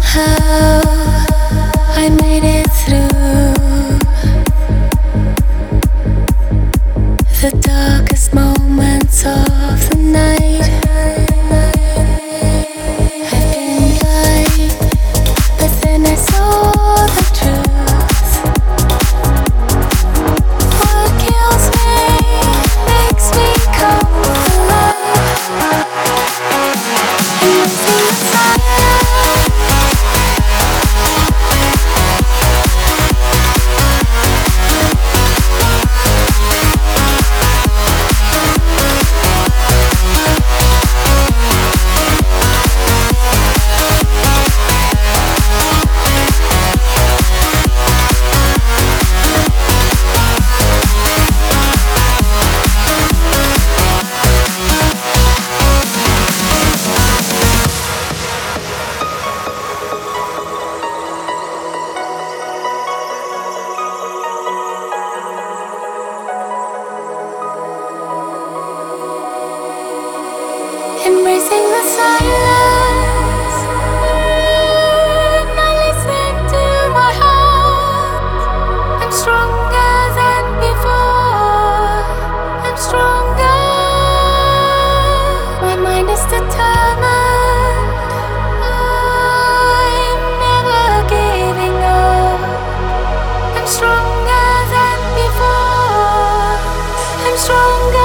how I made it through the darkest moments of the night. I've been blind, but then I saw the truth. What kills me makes me come alive. Embracing the silence. Embracing the silence, not listening to my heart. I'm stronger than before. I'm stronger. My mind is determined. I'm never giving up. I'm stronger than before. I'm stronger.